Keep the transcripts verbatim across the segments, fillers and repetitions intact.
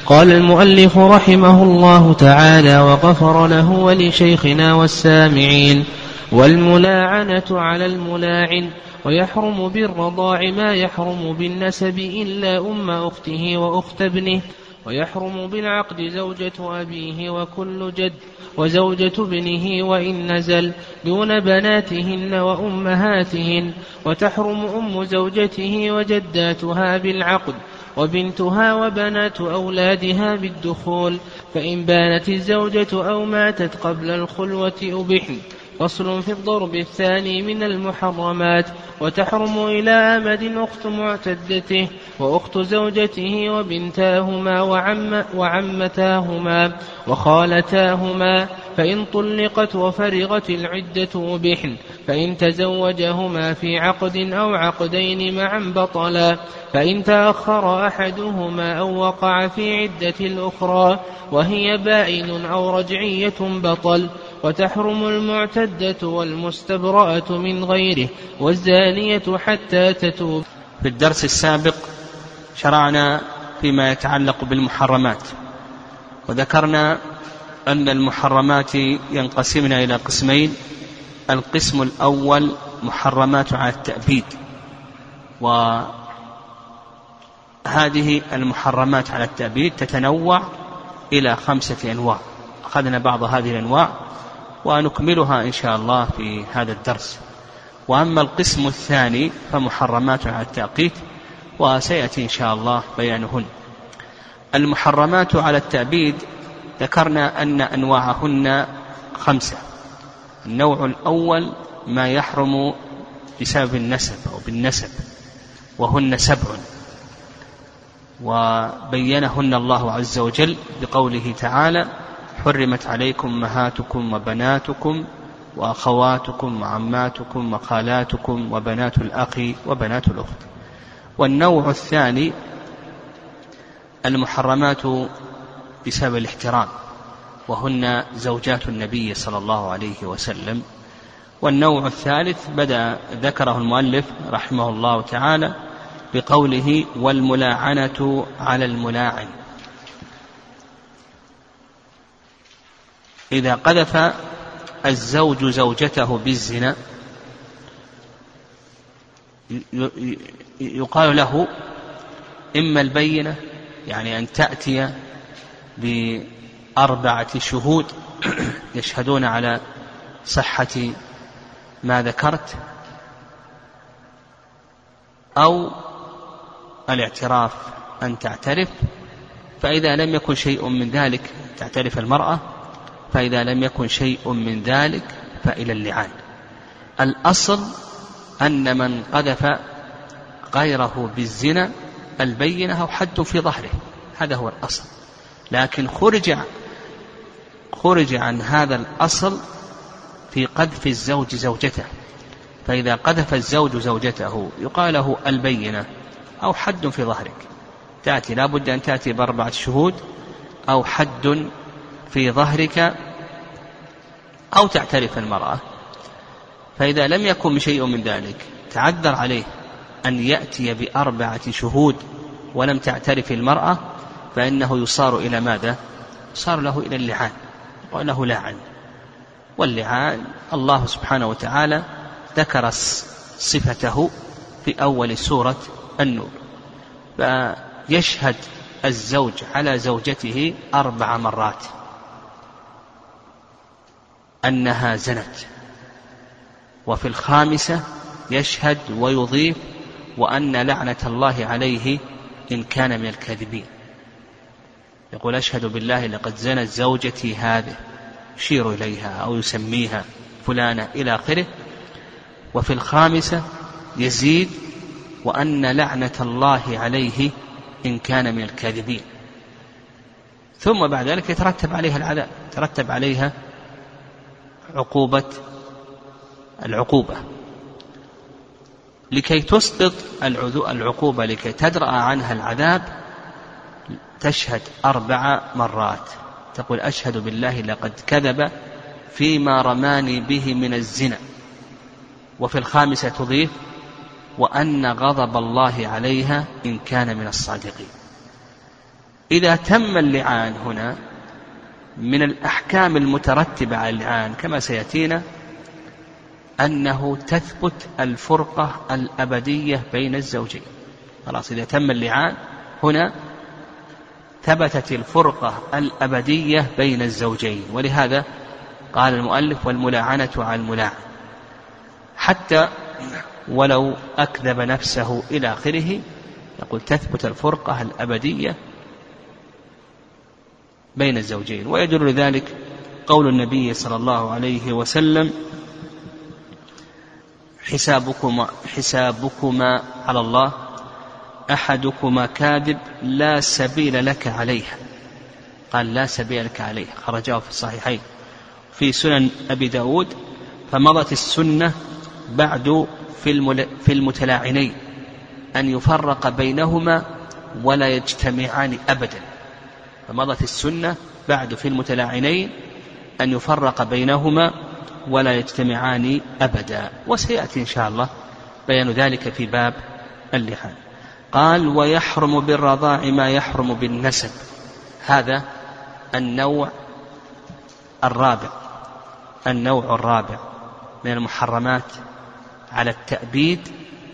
قال المؤلف رحمه الله تعالى وغفر له ولشيخنا والسامعين: والملاعنة على الملاعن. ويحرم بالرضاع ما يحرم بالنسب إلا أم أخته وأخت ابنه. ويحرم بالعقد زوجة أبيه وكل جد وزوجة ابنه وإن نزل دون بناتهن وأمهاتهن. وتحرم أم زوجته وجداتها بالعقد وبنتها وبنات أولادها بالدخول، فإن بانت الزوجة أو ماتت قبل الخلوة أبحن. فصل في الضرب الثاني من المحرمات. وتحرم إلى أمد أخت معتدته وأخت زوجته وبنتاهما وعم وعمتاهما وخالتاهما، فإن طلقت وفرغت العدة أبحن. فإن تزوجهما في عقد أو عقدين معا بطلا، فإن تأخر أحدهما أو وقع في عدة الأخرى وهي بائن أو رجعية بطل. وتحرم المعتدة والمستبرأة من غيره والزانية حتى تتوب. في الدرس السابق شرعنا فيما يتعلق بالمحرمات، وذكرنا أن المحرمات ينقسمن إلى قسمين. القسم الأول محرمات على التأبيد، وهذه المحرمات على التأبيد تتنوع إلى خمسة أنواع. أخذنا بعض هذه الأنواع ونكملها إن شاء الله في هذا الدرس. وأما القسم الثاني فمحرمات على التأقيت، وسيأتي إن شاء الله بيانهن. المحرمات على التأبيد ذكرنا أن أنواعهن خمسة. النوع الأول ما يحرم بسبب النسب أو بالنسب، وهن سبع، وبينهن الله عز وجل بقوله تعالى: حرمت عليكم أمهاتكم وبناتكم وأخواتكم وعماتكم وخالاتكم وبنات الأخ وبنات الأخت. والنوع الثاني المحرمات بسبب الاحترام، وهن زوجات النبي صلى الله عليه وسلم. والنوع الثالث بدأ ذكره المؤلف رحمه الله تعالى بقوله: والملاعنة على الملاعن. إذا قذف الزوج زوجته بالزنا يقال له إما البينة، يعني أن تأتي بأربعة شهود يشهدون على صحة ما ذكرت، أو الاعتراف أن تعترف. فإذا لم يكن شيء من ذلك تعترف المرأة، فإذا لم يكن شيء من ذلك فإلى اللعان. الأصل أن من قذف غيره بالزنا البينة أو حد في ظهره، هذا هو الأصل. لكن خرج خرج عن هذا الأصل في قذف الزوج زوجته. فإذا قذف الزوج زوجته يقال له البينة أو حد في ظهرك، تأتي لا بد أن تأتي بأربعة شهود أو حد في ظهرك أو تعترف المرأة. فإذا لم يكن شيء من ذلك تعذر عليه أن يأتي بأربعة شهود ولم تعترف المرأة، فإنه يصار إلى ماذا؟ يصار له إلى اللعان، وأنه لاعن. واللعان الله سبحانه وتعالى ذكر صفته في أول سورة النور، فيشهد الزوج على زوجته أربع مرات أنها زنت، وفي الخامسة يشهد ويضيف وأن لعنة الله عليه إن كان من الكاذبين. يقول: أشهد بالله لقد زنت زوجتي هذه، يشير إليها أو يسميها فلانة إلى آخره. وفي الخامسة يزيد وأن لعنة الله عليه إن كان من الكاذبين. ثم بعد ذلك يترتب عليها العذاب، يترتب عليها عقوبة العقوبة. لكي تسقط العقوبة، لكي تدرأ عنها العذاب، تشهد أربع مرات، تقول: أشهد بالله لقد كذب فيما رماني به من الزنا. وفي الخامسة تضيف وأن غضب الله عليها إن كان من الصادقين. إذا تم اللعان هنا من الأحكام المترتبة على اللعان كما سيأتينا أنه تثبت الفرقة الأبدية بين الزوجين. خلاص إذا تم اللعان هنا ثبتت الفرقة الأبدية بين الزوجين، ولهذا قال المؤلف والملاعنة على الملاعن، حتى ولو أكذب نفسه إلى آخره، يقول تثبت الفرقة الأبدية بين الزوجين. ويدل لذلك قول النبي صلى الله عليه وسلم حسابكما, حسابكما على الله، أحدكما كاذب لا سبيل لك عليه. قال لا سبيل لك عليه، خرجاه في الصحيحين في سنن أبي داود. فمضت السنة بعد في المتلاعنين أن يفرق بينهما ولا يجتمعان أبدا. فمضت السنة بعد في المتلاعنين أن يفرق بينهما ولا يجتمعان أبدا، وسيأتي إن شاء الله بيان ذلك في باب اللعان. قال ويحرم بالرضاع ما يحرم بالنسب. هذا النوع الرابع النوع الرابع من المحرمات على التأبيد،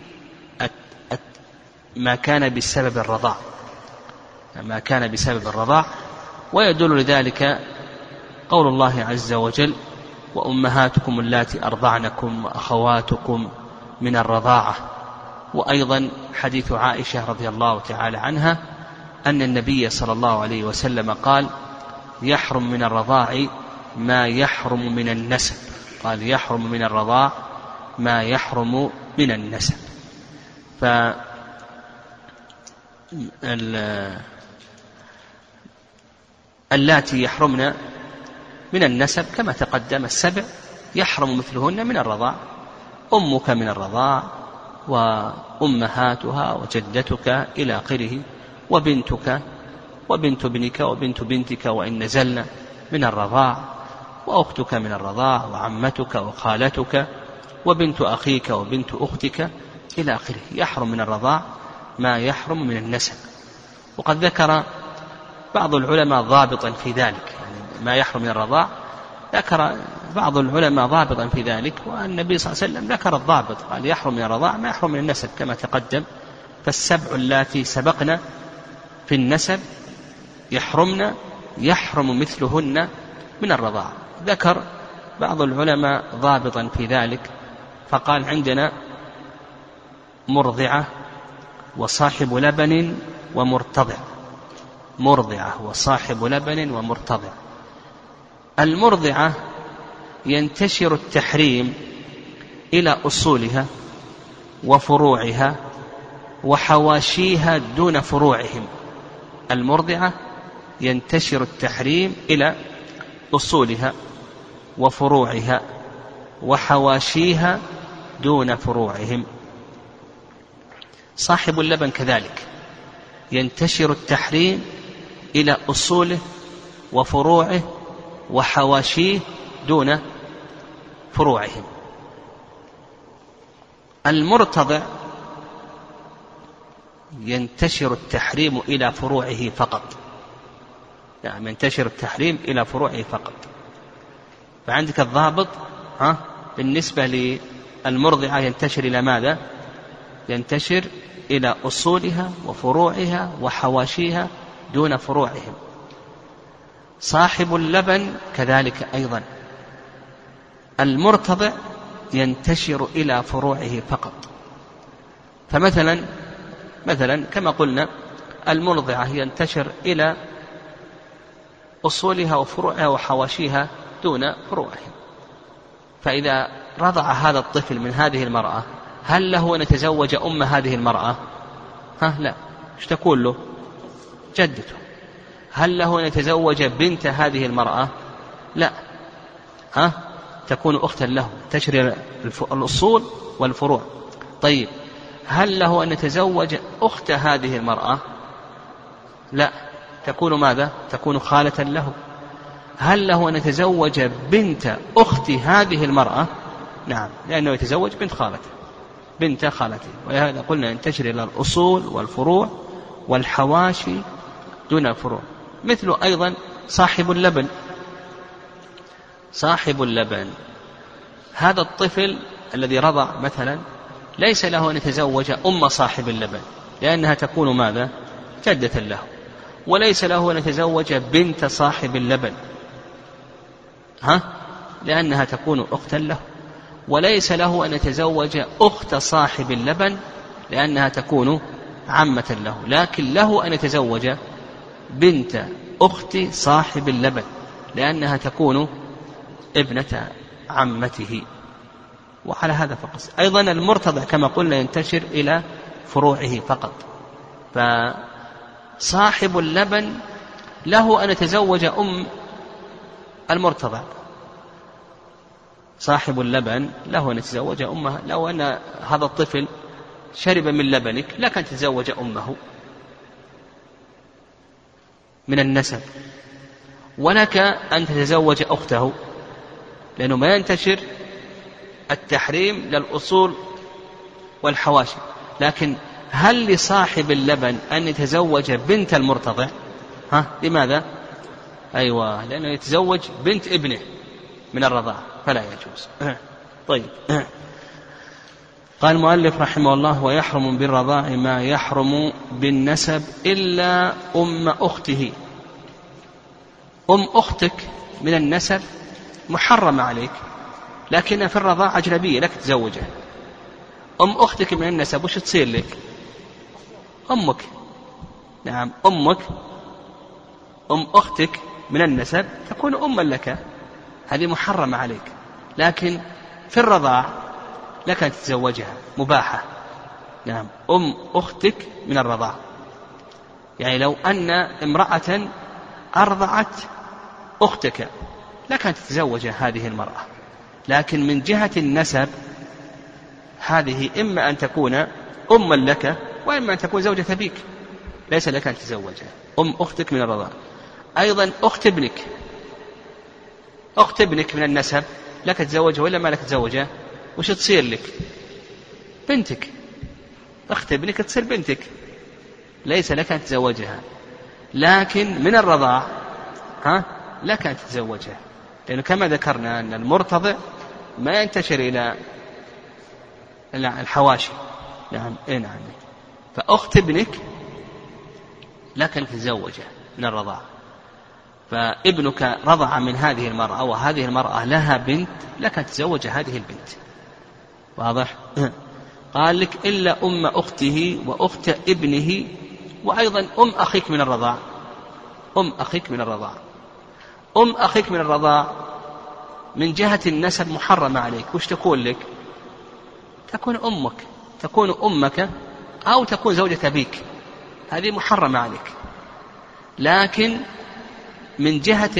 ما كان بسبب الرضاع ما كان بسبب الرضاع ويدل لذلك قول الله عز وجل وأمهاتكم اللاتي أرضعنكم وأخواتكم من الرضاعة. وأيضا حديث عائشة رضي الله تعالى عنها أن النبي صلى الله عليه وسلم قال يحرم من الرضاع ما يحرم من النسب. قال يحرم من الرضاع ما يحرم من النسب. ف اللاتي يحرمن من النسب كما تقدم السبع يحرم مثلهن من الرضاع، أمك من الرضاع وأمهاتها وجدتك إلى آخره، وبنتك وبنت ابنك وبنت بنتك وإن نزلن من الرضاع، وأختك من الرضاع وعمتك وخالتك وبنت أخيك وبنت أختك إلى آخره. يحرم من الرضاع ما يحرم من النسب. وقد ذكر بعض العلماء ضابطا في ذلك، يعني ما يحرم من الرضاع ذكر بعض العلماء ضابطا في ذلك، والنبي صلى الله عليه وسلم ذكر الضابط قال يحرم من الرضاع ما يحرم من النسب كما تقدم. فالسبع اللاتي سبقنا في النسب يحرمن يحرم مثلهن من الرضاع. ذكر بعض العلماء ضابطا في ذلك فقال عندنا مرضعة وصاحب لبن ومرتضع. مرضعة وصاحب لبن ومرتضع. المرضعة ينتشر التحريم إلى أصولها وفروعها وحواشيها دون فروعهم. المرضعة ينتشر التحريم إلى أصولها وفروعها وحواشيها دون فروعهم. صاحب اللبن كذلك ينتشر التحريم إلى أصوله وفروعه وحواشيه دون فروعهم. المرتضع ينتشر التحريم إلى فروعه فقط، يعني ينتشر التحريم إلى فروعه فقط. فعندك الضابط ها بالنسبة للمرضعة ينتشر إلى ماذا؟ ينتشر إلى أصولها وفروعها وحواشيها دون فروعهم. صاحب اللبن كذلك أيضا. المرتضع ينتشر إلى فروعه فقط. فمثلا مثلا كما قلنا المرضعة ينتشر إلى أصولها وفروعها وحواشيها دون فروعهم. فإذا رضع هذا الطفل من هذه المرأة هل له أن يتزوج أم هذه المرأة؟ ها لا، ايش تقول له؟ جدته. هل له أن يتزوج بنت هذه المرأة؟ لا، ها تكون أختا له، تشري الأصول والفروع. طيب هل له أن يتزوج أخت هذه المرأة؟ لا، تكون ماذا؟ تكون خالة له. هل له أن يتزوج بنت أخت هذه المرأة؟ نعم، لأنه يتزوج بنت خالته بنت خالته. ولهذا قلنا ينتشر إلى الأصول والفروع والحواشي دون الفروع. مثل أيضا صاحب اللبن، صاحب اللبن هذا الطفل الذي رضع مثلا ليس له أن يتزوج أم صاحب اللبن لأنها تكون ماذا؟ جدة له، وليس له أن يتزوج بنت صاحب اللبن ها؟ لأنها تكون أختا له، وليس له أن يتزوج أخت صاحب اللبن لأنها تكون عمة له، لكن له أن يتزوج بنت أخت صاحب اللبن لأنها تكون ابنة عمته. وعلى هذا فقط. أيضا المرتضع كما قلنا ينتشر إلى فروعه فقط، فصاحب اللبن له أن يتزوج أم المرتضع، صاحب اللبن له أن يتزوج أمها. لو أن هذا الطفل شرب من لبنك لك أن تتزوج أمه من النسب، ولك أن تتزوج أخته، لأنه ما ينتشر التحريم للأصول والحواشي. لكن هل لصاحب اللبن أن يتزوج بنت المرتضع؟ ها؟ لماذا؟ أيوة، لأنه يتزوج بنت ابنه من الرضاعة فلا يجوز. طيب، قال المؤلف رحمه الله: ويحرم بالرضاع ما يحرم بالنسب إلا أم أخته. أم أختك من النسب محرم عليك، لكن في الرضاع أجنبية لك تزوجها. أم أختك من النسب وش تصير لك؟ أمك. نعم، أمك. أم أختك من النسب تكون أما لك، هذه محرمة عليك، لكن في الرضاع لك أن تتزوجها مباحة. نعم، أم أختك من الرضاع، يعني لو أن امرأة أرضعت أختك لك أن تتزوج هذه المرأة، لكن من جهة النسب هذه إما أن تكون أما لك وإما أن تكون زوجة أبيك، ليس لك أن تتزوجها. أم أختك من الرضاع. أيضا أخت ابنك، أخت ابنك من النسب لك تتزوجها ولا ما لك تتزوجها؟ وش تصير لك؟ بنتك. أخت ابنك تصير بنتك، ليس لك أن تتزوجها، لكن من الرضاع ها لك أن تتزوجها، لأنه كما ذكرنا أن المرتضع ما ينتشر إلى الحواشي. نعم، إيه نعم. فأخت ابنك لك أن تتزوجها من الرضاع، فابنك رضع من هذه المرأة وهذه المرأة لها بنت لك أن تتزوج هذه البنت. واضح؟ قال لك إلا أم أخته وأخت ابنه، وأيضا أم أخيك من الرضاع. أم أخيك من الرضاع أم أخيك من الرضاع من جهة النسب محرمة عليك. وش تكون لك؟ تكون أمك، تكون أمك أو تكون زوجة أبيك، هذه محرمة عليك. لكن من جهة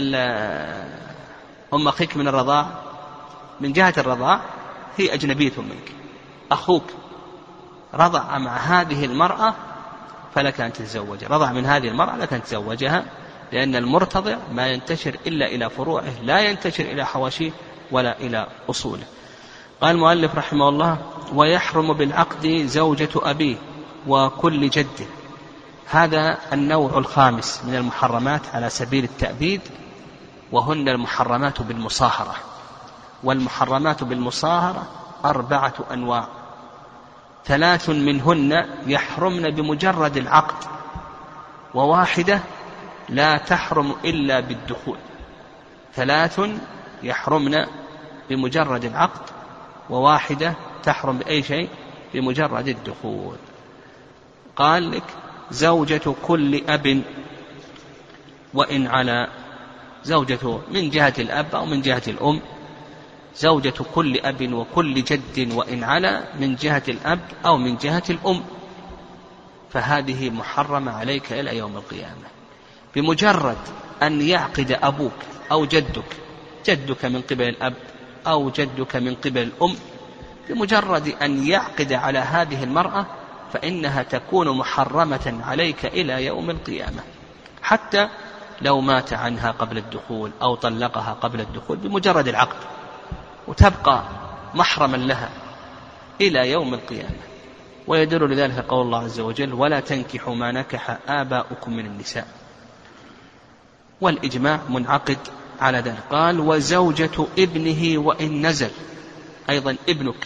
أم أخيك من الرضاع، من جهة الرضاع هي أجنبية منك، أخوك رضع مع هذه المرأة فلك أن تتزوج، رضع من هذه المرأة لك أن تتزوجها، لأن المرتضع ما ينتشر إلا إلى فروعه، لا ينتشر إلى حواشيه ولا إلى أصوله. قال المؤلف رحمه الله: ويحرم بالعقد زوجة أبيه وكل جده. هذا النوع الخامس من المحرمات على سبيل التأبيد، وهن المحرمات بالمصاهرة. والمحرمات بالمصاهرة أربعة أنواع، ثلاث منهن يحرمن بمجرد العقد، وواحدة لا تحرم إلا بالدخول. ثلاث يحرمن بمجرد العقد، وواحدة تحرم بأي شيء بمجرد الدخول. قال لك: زوجة كل أب وإن على، زوجة من جهة الأب أو من جهة الأم، زوجة كل أب وكل جد وإن على من جهة الأب أو من جهة الأم، فهذه محرمة عليك إلى يوم القيامة. بمجرد أن يعقد أبوك أو جدك، جدك من قبل الأب أو جدك من قبل الأم، بمجرد أن يعقد على هذه المرأة فإنها تكون محرمة عليك إلى يوم القيامة، حتى لو مات عنها قبل الدخول أو طلقها قبل الدخول، بمجرد العقد، وتبقى محرما لها إلى يوم القيامة. ويدل لذلك قول الله عز وجل ولا تنكحوا ما نكح آباؤكم من النساء، والإجماع منعقد على ذلك. قال وزوجة ابنه وإن نزل، أيضا ابنك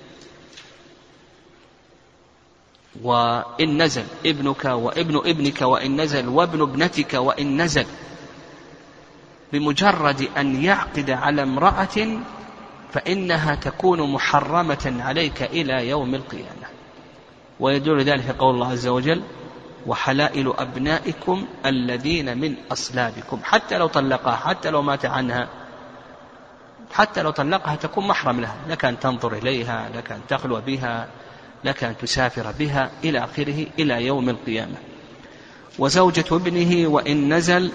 وإن نزل، ابنك وابن ابنك وإن نزل، وابن ابنتك وإن نزل، بمجرد أن يعقد على امرأة فإنها تكون محرمة عليك إلى يوم القيامة. ويدل ذلك قول الله عز وجل وحلائل أبنائكم الذين من أصلابكم، حتى لو طلقها، حتى لو مات عنها، حتى لو طلقها تكون محرم لها، لك أن تنظر إليها، لك أن تخلو بها، لك أن تسافر بها إلى آخره إلى يوم القيامة. وزوجة ابنه وإن نزل،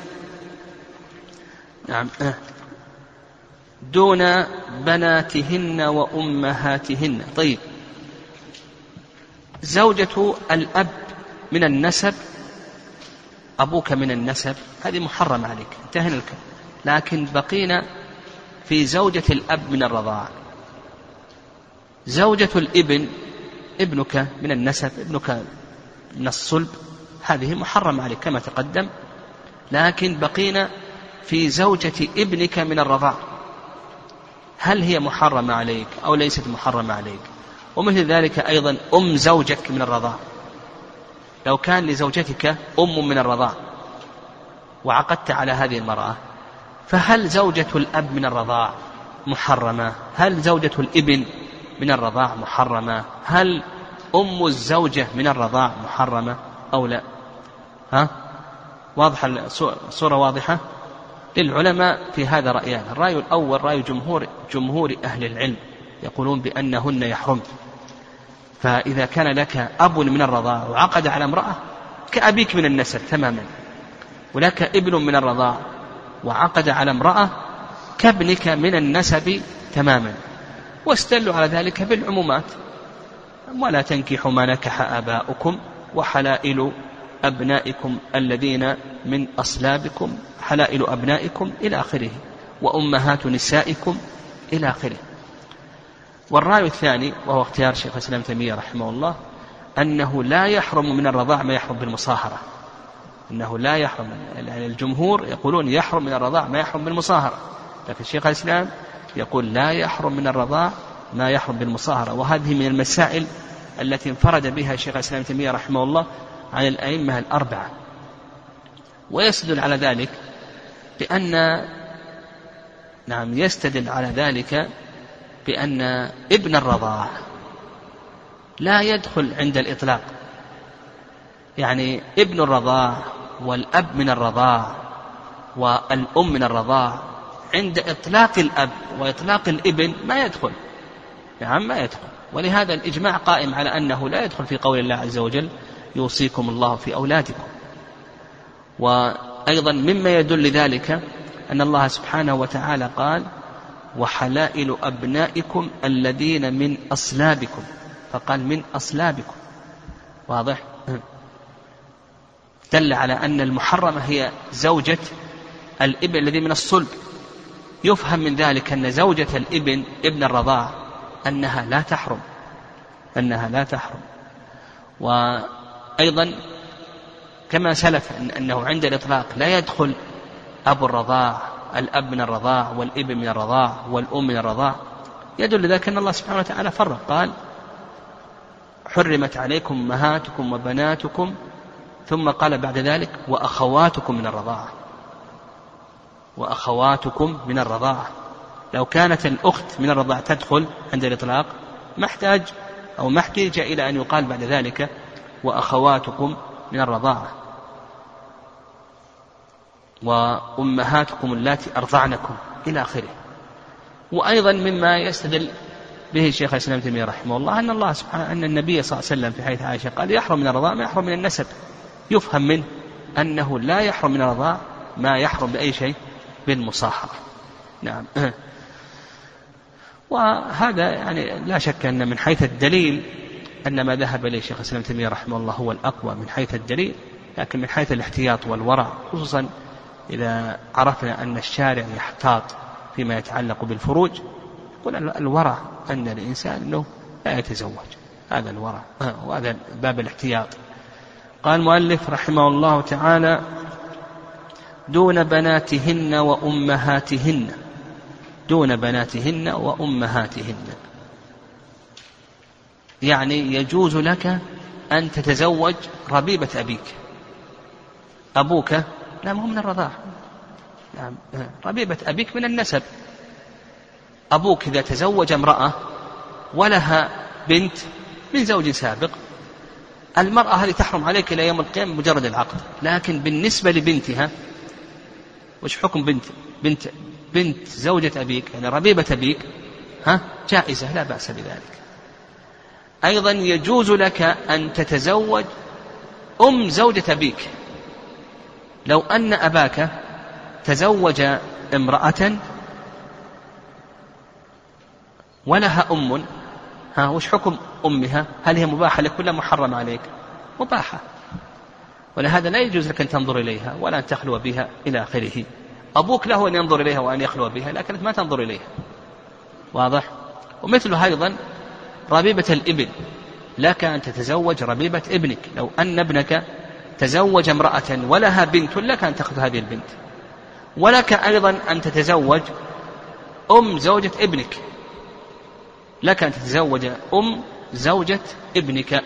نعم، دون بناتهن وأمهاتهن. طيب، زوجة الأب من النسب، أبوك من النسب، هذه محرم عليك، انتهينا الكلام. لكن بقينا في زوجة الأب من الرضاعة. زوجة الابن، ابنك من النسب، ابنك من الصلب، هذه محرم عليك كما تقدم. لكن بقينا في زوجة ابنك من الرضاعة، هل هي محرمة عليك أو ليست محرمة عليك؟ ومثل ذلك أيضا أم زوجك من الرضاعة، لو كان لزوجتك أم من الرضاعة وعقدت على هذه المرأة، فهل زوجة الأب من الرضاعة محرمة؟ هل زوجة الابن من الرضاعة محرمة؟ هل أم الزوجة من الرضاعة محرمة أو لا؟ ها؟ واضحة الصورة؟ واضحة؟ للعلماء في هذا رأيان. الرأي الأول رأي جمهور, جمهور أهل العلم، يقولون بأنهن يحرم. فإذا كان لك أب من الرضاعة وعقد على امرأة كأبيك من النسب تماما، ولك ابن من الرضاعة وعقد على امرأة كابنك من النسب تماما، واستدلوا على ذلك بالعمومات ولا تنكحوا ما نكح آباؤكم وحلائل أبنائكم الذين من أصلابكم، حلائل أبنائكم إلى آخره، وأمهات نسائكم إلى آخره. والرأي الثاني وهو اختيار شيخ الإسلام ابن تيمية رحمه الله أنه لا يحرم من الرضاع ما يحرم بالمصاهرة، أنه لا يحرم. يعني الجمهور يقولون يحرم من الرضاع ما يحرم بالمصاهرة، لكن شيخ الإسلام يقول لا يحرم من الرضاع ما يحرم بالمصاهرة. وهذه من المسائل التي انفرد بها شيخ الإسلام ابن تيمية رحمه الله عن الأئمة الأربعة. ويستدل على ذلك بأن نعم يستدل على ذلك بأن ابن الرضاع لا يدخل عند الإطلاق، يعني ابن الرضاع والأب من الرضاع والأم من الرضاع عند إطلاق الأب وإطلاق الابن ما يدخل، نعم ما يدخل. ولهذا الإجماع قائم على أنه لا يدخل في قول الله عز وجل يوصيكم الله في أولادكم. وأيضا مما يدل ذلك أن الله سبحانه وتعالى قال وحلائل أبنائكم الذين من أصلابكم، فقال من أصلابكم، واضح؟ دل على أن المحرمة هي زوجة الابن الذي من الصلب. يفهم من ذلك أن زوجة الابن ابن الرضاع أنها لا تحرم، أنها لا تحرم. وأيضا كما سلف أنه عند الإطلاق لا يدخل أبو الرضاع، الأب من الرضاع والابن من الرضاع والأم من الرضاع، يدل ذلك أن الله سبحانه وتعالى فرق، قال حرمت عليكم أمهاتكم وبناتكم، ثم قال بعد ذلك وأخواتكم من الرضاعة، وأخواتكم من الرضاعة. لو كانت الأخت من الرضاعة تدخل عند الإطلاق ما احتاج أو ما احتاج إلى أن يقال بعد ذلك وأخواتكم من الرضاعة، وأمهاتكم اللاتي أرضعنكم إلى آخره. وأيضا مما يستدل به الشيخ الإسلام ابن تيمية رحمه الله أن الله سبحانه أن النبي صلى الله عليه وسلم في حديث عائشة قال يحرم من الرضاع ما يحرم من النسب. يفهم منه أنه لا يحرم من الرضاع ما يحرم بأي شيء بالمصاهرة. نعم. وهذا يعني لا شك أن من حيث الدليل أن ما ذهب إليه الشيخ الإسلام ابن تيمية رحمه الله هو الأقوى من حيث الدليل، لكن من حيث الاحتياط والورع، خصوصا إذا عرفنا أن الشارع يحتاط فيما يتعلق بالفروج، يقول الورع أن الإنسان أنه لا يتزوج، هذا الورع، وهذا باب الاحتياط. قال المؤلف رحمه الله تعالى: دون بناتهن وأمهاتهن، دون بناتهن وأمهاتهن، يعني يجوز لك أن تتزوج ربيبة أبيك. أبوك لا مو من الرضاع، ربيبة أبيك من النسب. أبوك إذا تزوج امرأة ولها بنت من زوج سابق، المرأة هذه تحرم عليك إلى يوم القيامة مجرد العقد. لكن بالنسبة لبنتها، وش حكم بنت بنت بنت زوجة أبيك يعني ربيبة أبيك؟ ها جائزة لا بأس بذلك. أيضا يجوز لك أن تتزوج أم زوجة أبيك. لو أن أباك تزوج امرأة ولها أم، ها وش حكم أمها؟ هل هي مباحة لك ولا محرم عليك؟ مباحة، ولهذا لا يجوز لك أن تنظر إليها ولا أن تخلو بها إلى آخره. أبوك له أن ينظر إليها وأن يخلو بها، لكنك ما تنظر إليها. واضح؟ ومثله أيضا ربيبة الابن، لك أن تتزوج ربيبة ابنك. لو أن ابنك تزوج امرأة ولها بنت، لك أن تأخذ هذه البنت. ولك أيضا أن تتزوج أم زوجة ابنك، لك أن تتزوج أم زوجة ابنك،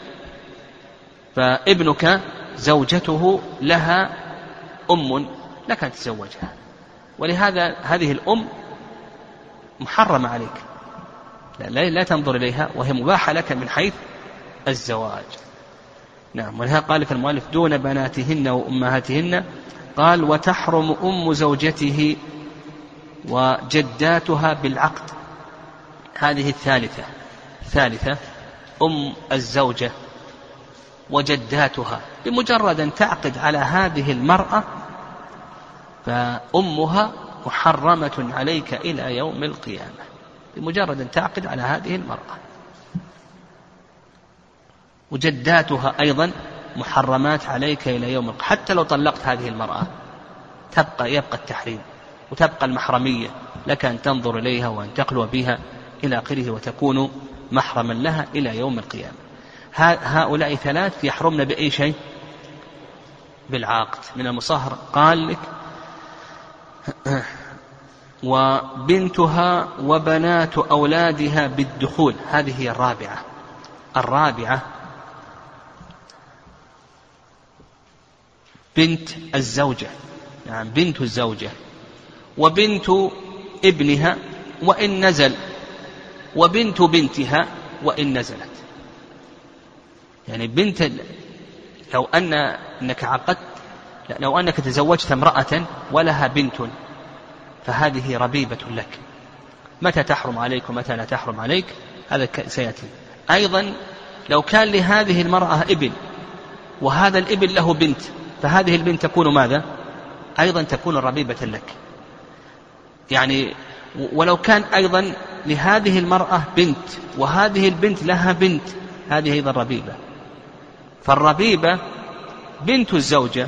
فابنك زوجته لها أم، لك أن تتزوجها. ولهذا هذه الأم محرمة عليك، لا, لا تنظر إليها، وهي مباحة لك من حيث الزواج. نعم. ولهذا قال في المؤلف: دون بناتهن وأمهاتهن. قال: وتحرم أم زوجته وجداتها بالعقد. هذه الثالثة الثالثة أم الزوجة وجداتها، بمجرد أن تعقد على هذه المرأة فأمها محرمة عليك إلى يوم القيامة، بمجرد أن تعقد على هذه المرأة. وجداتها أيضا محرمات عليك إلى يوم القيامة، حتى لو طلقت هذه المرأة تبقى يبقى التحريم وتبقى المحرمية، لك أن تنظر إليها وأن تخلو بها إلى آخره، وتكون محرما لها إلى يوم القيامة. هؤلاء ثلاث يحرمن بأي شيء؟ بالعقد. من المصهر قال لك: وبنتها وبنات أولادها بالدخول. هذه هي الرابعة. الرابعة بنت الزوجة، يعني بنت الزوجة وبنت ابنها وإن نزل، وبنت بنتها وإن نزلت. يعني بنت، لو أن أنك عقدت، لو أنك تزوجت امرأة ولها بنت، فهذه ربيبة لك. متى تحرم عليك ومتى لا تحرم عليك هذا سيأتي. أيضا لو كان لهذه المرأة ابن وهذا الابن له بنت، فهذه البنت تكون ماذا؟ أيضا تكون ربيبة لك. يعني ولو كان أيضا لهذه المرأة بنت وهذه البنت لها بنت، هذه أيضا ربيبة. فالربيبة بنت الزوجة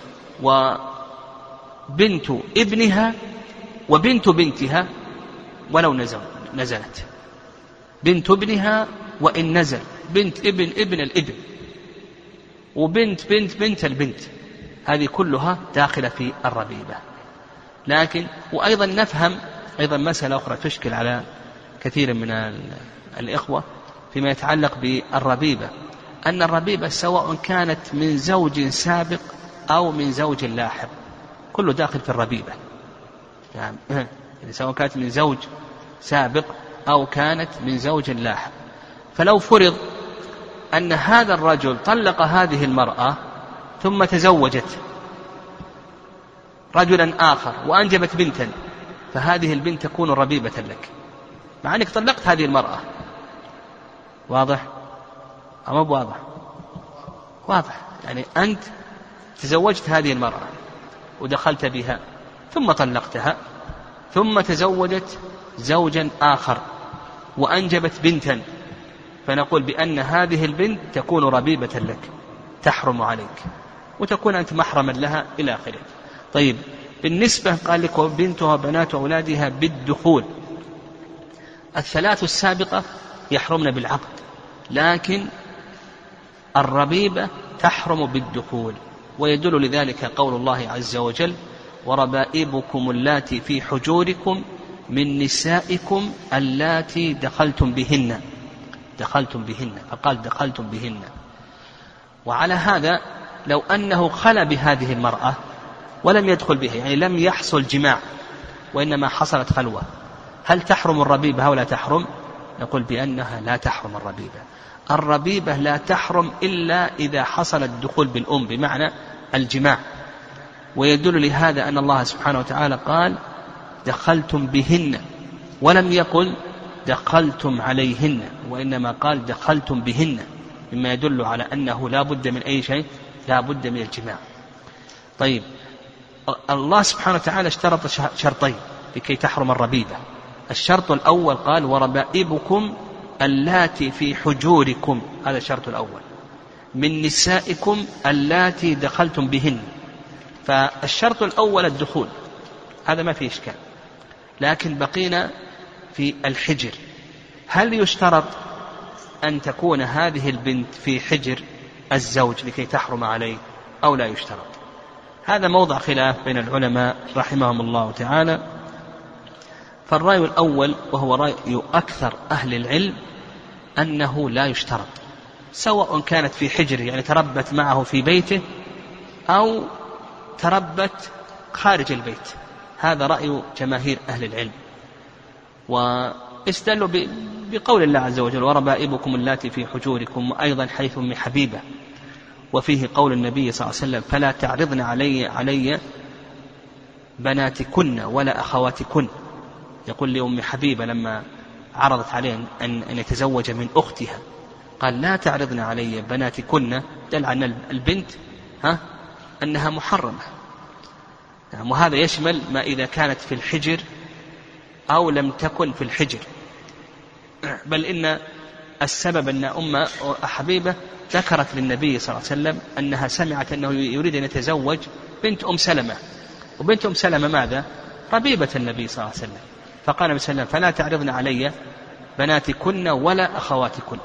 وبنت ابنها وبنت بنتها ولو نزل نزلت، بنت ابنها وإن نزل، بنت ابن ابن الابن، وبنت بنت بنت البنت، هذه كلها داخلة في الربيبة. لكن وأيضا نفهم أيضا مسألة أخرى تشكل على كثير من الإخوة فيما يتعلق بالربيبة، أن الربيبة سواء كانت من زوج سابق أو من زوج لاحق كله داخل في الربيبة. يعني سواء كانت من زوج سابق أو كانت من زوج لاحق. فلو فرض أن هذا الرجل طلق هذه المرأة ثم تزوجت رجلا آخر وأنجبت بنتا، فهذه البنت تكون ربيبة لك مع أنك طلقت هذه المرأة. واضح أو مو واضح؟ واضح. يعني أنت تزوجت هذه المرأة ودخلت بها ثم طلقتها ثم تزوجت زوجا آخر وأنجبت بنتا، فنقول بأن هذه البنت تكون ربيبة لك تحرم عليك وتكون أنت محرما لها إلى آخره. طيب بالنسبة قال لك وبنتها بنات أولادها بالدخول، الثلاث السابقة يحرمن بالعقد، لكن الربيبة تحرم بالدخول، ويدل لذلك قول الله عز وجل: وربائبكم اللاتي في حجوركم من نسائكم اللاتي دخلتم بهن دخلتم بهن فقال دخلتم بهن. وعلى هذا لو أنه خلا بهذه المرأة ولم يدخل بها، يعني لم يحصل جماع وإنما حصلت خلوة، هل تحرم الربيبة أو لا تحرم؟ نقول بأنها لا تحرم الربيبة. الربيبة لا تحرم إلا إذا حصل الدخول بالأم بمعنى الجماع، ويدل لهذا أن الله سبحانه وتعالى قال دخلتم بهن ولم يقل دخلتم عليهن، وإنما قال دخلتم بهن، مما يدل على أنه لا بد من أي شيء، لا بد من الجماع. طيب، الله سبحانه وتعالى اشترط شرطين لكي تحرم الربيبة. الشرط الأول قال وربائبكم اللاتي في حجوركم، هذا الشرط الأول، من نسائكم اللاتي دخلتم بهن. فالشرط الأول الدخول، هذا ما فيه إشكال، لكن بقينا في الحجر. هل يشترط أن تكون هذه البنت في حجر الزوج لكي تحرم عليه أو لا يشترط؟ هذا موضع خلاف بين العلماء رحمهم الله تعالى. فالرأي الأول وهو رأي أكثر أهل العلم أنه لا يشترط، سواء كانت في حجره يعني تربت معه في بيته أو تربت خارج البيت. هذا رأي جماهير أهل العلم، واستدلوا بقول الله عز وجل وربائبكم اللاتي في حجوركم، وأيضا حيث أم حبيبة، وفيه قول النبي صلى الله عليه وسلم فلا تعرضن علي, علي بناتكن ولا أخواتكن. يقول لأم حبيبة لما عرضت عليه أن, أن يتزوج من أختها قال لا تعرضن علي بناتكن، دل عن البنت ها أنها محرمة. وهذا يشمل ما إذا كانت في الحجر أو لم تكن في الحجر، بل إن السبب أن أم حبيبة ذكرت للنبي صلى الله عليه وسلم أنها سمعت أنه يريد أن يتزوج بنت أم سلمة، وبنت أم سلمة ماذا؟ ربيبة النبي صلى الله عليه وسلم. فقال النبي صلى الله عليه وسلم فلا تعرضن علي بناتكن ولا أخواتكن.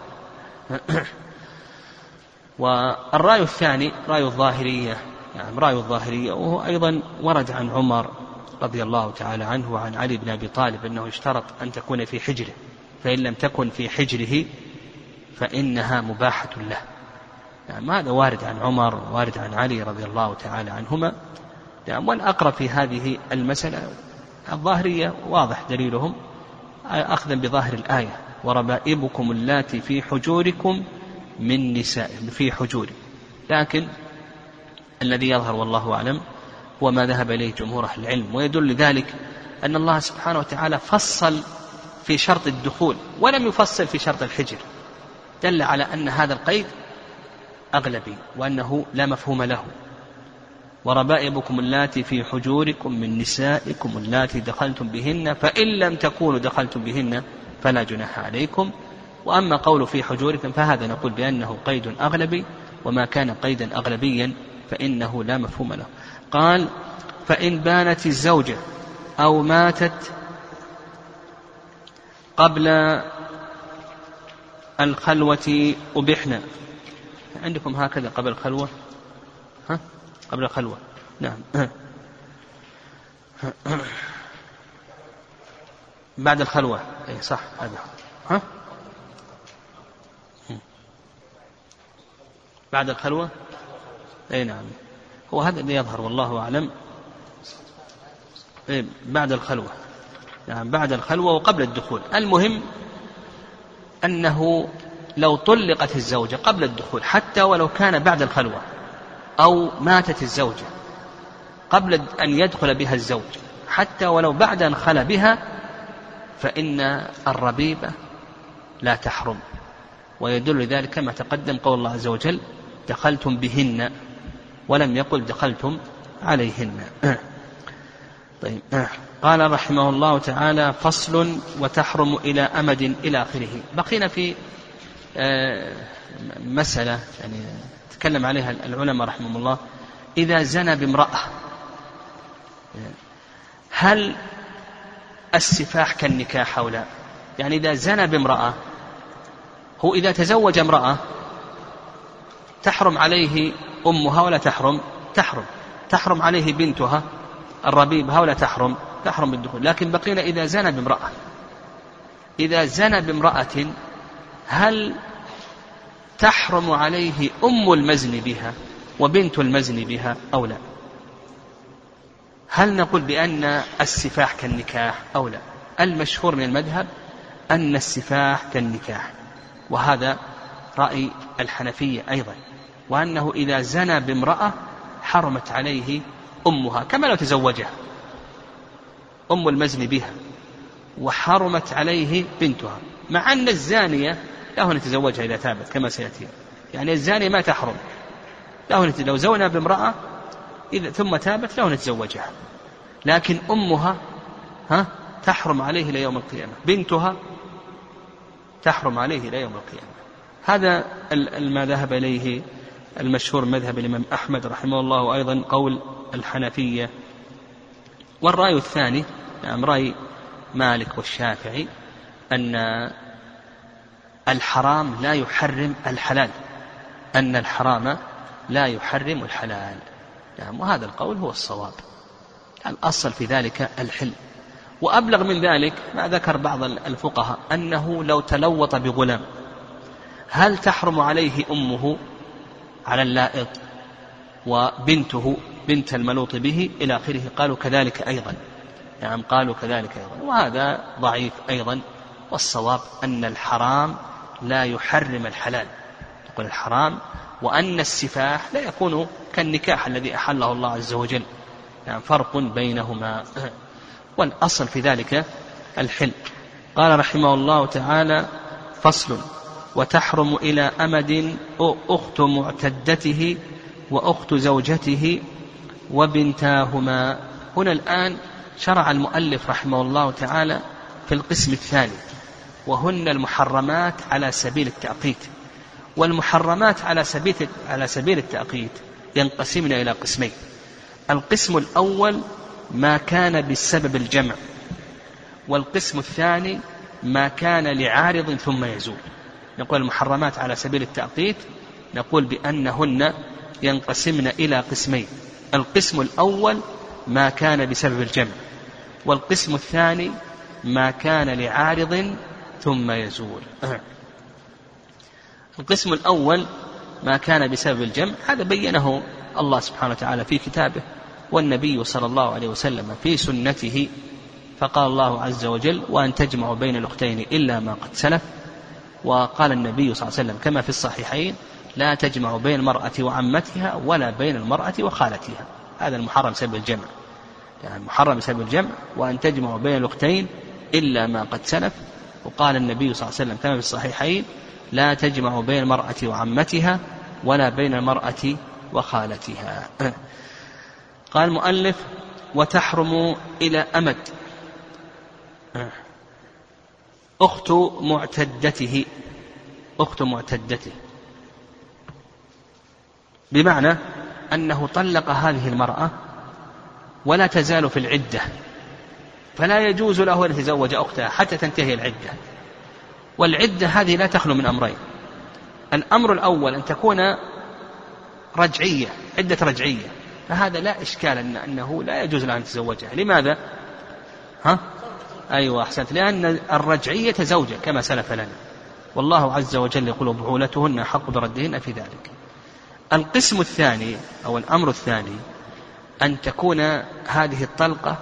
والرأي الثاني رأي الظاهرية، يعني رأي الظاهرية، وهو أيضا ورد عن عمر رضي الله تعالى عنه وعن علي بن أبي طالب أنه اشترط أن تكون في حجره، فإن لم تكن في حجره فإنها مباحة له. يعني هذا وارد عن عمر وارد عن علي رضي الله تعالى عنهما. يعني والأقرب في هذه المسألة الظاهرية، واضح دليلهم أخذا بظاهر الآية وربائبكم اللاتي في حجوركم من نساء في حجوركم. لكن الذي يظهر والله أعلم هو ما ذهب إليه جمهور أهل العلم، ويدل ذلك أن الله سبحانه وتعالى فصل في شرط الدخول ولم يفصل في شرط الحجر، دل على أن هذا القيد أغلبي وأنه لا مفهوم له. وربائبكم اللاتي في حجوركم من نسائكم اللاتي دخلتم بهن فإن لم تكونوا دخلتم بهن فلا جناح عليكم. وأما قول في حجوركم فهذا نقول بأنه قيد أغلبي، وما كان قيدا أغلبيا فإنه لا مفهوم له. قال فإن بانت الزوجة أو ماتت قبل الخلوة أبحنا. عندكم هكذا قبل الخلوة؟ ها؟ قبل الخلوة، نعم. بعد الخلوة، أي صح هذا. ها؟ بعد الخلوة، أي نعم، هو هذا اللي يظهر والله أعلم. أي بعد الخلوة، نعم، بعد الخلوة وقبل الدخول. المهم أنه لو طلقت الزوجة قبل الدخول حتى ولو كان بعد الخلوة، أو ماتت الزوجة قبل أن يدخل بها الزوج حتى ولو بعد أن خلى بها، فإن الربيبة لا تحرم. ويدل ذلك كما تقدم قول الله عز وجل دخلتم بهن، ولم يقل دخلتم عليهن. طيب، قال رحمه الله تعالى فصل وتحرم إلى أمد إلى آخره. بقينا في مسألة يعني تكلم عليها العلماء رحمهم الله. إذا زنى بامرأة هل السفاح كالنكاح أو لا؟ يعني إذا زنى بامرأة هو إذا تزوج امرأة تحرم عليه أمها ولا تحرم؟ تحرم تحرم عليه بنتها الربيبها ولا تحرم؟ تحرم بالدخول. لكن بقينا إذا زنى بامرأة، إذا زنى بامرأة هل تحرم عليه أم المزن بها وبنت المزن بها أو لا؟ هل نقول بأن السفاح كالنكاح أو لا؟ المشهور من المذهب أن السفاح كالنكاح، وهذا رأي الحنفية أيضا، وأنه إذا زنى بامرأة حرمت عليه أمها كما لو تزوجها أم المزن بها، وحرمت عليه بنتها، مع أن الزانية له أن يتزوجها إذا تابت كما سيأتي. يعني الزانية ما تحرم له، لو زونا بامرأة إذا ثم تابت له أن يتزوجها، لكن أمها ها تحرم عليه إلى يوم القيامة، بنتها تحرم عليه إلى يوم القيامة. هذا ما ذهب إليه المشهور مذهب الإمام أحمد رحمه الله، وأيضا قول الحنفية. والرأي الثاني نعم رأي مالك والشافعي أن الحرام لا يحرم الحلال، أن الحرام لا يحرم الحلال نعم، وهذا القول هو الصواب، الأصل في ذلك الحل. وأبلغ من ذلك ما ذكر بعض الفقهاء أنه لو تلوط بغلام هل تحرم عليه أمه على اللائط وبنته بنت الملوط به إلى آخره؟ قالوا كذلك أيضا نعم، قالوا كذلك أيضا، وهذا ضعيف أيضا. والصواب أن الحرام لا يحرم الحلال، يقول الحرام، وأن السفاح لا يكون كالنكاح الذي أحله الله عز وجل، يعني فرق بينهما، والأصل في ذلك الحل. قال رحمه الله تعالى: فصل: وتحرم إلى أمد أخت معتدته وأخت زوجته وبنتاهما. هنا الآن شرع المؤلف رحمه الله تعالى في القسم الثاني، وهن المحرمات على سبيل التأقيت. والمحرمات على سبيل على سبيل التأقيت ينقسمن إلى قسمين: القسم الأول ما كان بسبب الجمع، والقسم الثاني ما كان لعارض ثم يزول. نقول المحرمات على سبيل التأقيت نقول بأنهن ينقسمن إلى قسمين: القسم الأول ما كان بسبب الجمع، والقسم الثاني ما كان لعارض ثم يزول. القسم الأول ما كان بسبب الجمع، هذا بينه الله سبحانه وتعالى في كتابه، والنبي صلى الله عليه وسلم في سنته، فقال الله عز وجل: وأن تجمعوا بين الأختين إلا ما قد سلف. وقال النبي صلى الله عليه وسلم كما في الصحيحين: لا تجمعوا بين المرأة وعمتها ولا بين المرأة وخالتها. هذا المحرم بسبب الجمع، يعني المحرم بسبب الجمع، وأن تجمعوا بين الأختين إلا ما قد سلف. وقال النبي صلى الله عليه وسلم كما في الصحيحين: لا تجمعوا بين المرأة وعمتها ولا بين المرأة وخالتها. قال المؤلف: وتحرم إلى أمد أخت معتدته، أخت معتدته بمعنى أنه طلق هذه المرأة ولا تزال في العدة، فلا يجوز له أن يتزوج أختها حتى تنتهي العدة. والعدة هذه لا تخلو من أمرين: الأمر الأول أن تكون رجعية، عدة رجعية، فهذا لا إشكال أن أنه لا يجوز له أن يتزوجها. لماذا؟ ها؟ أيوة أحسنت، لأن الرجعية زوجة كما سلف لنا، والله عز وجل يقول: بعولتهن حق بردهن في ذلك. القسم الثاني أو الأمر الثاني أن تكون هذه الطلقة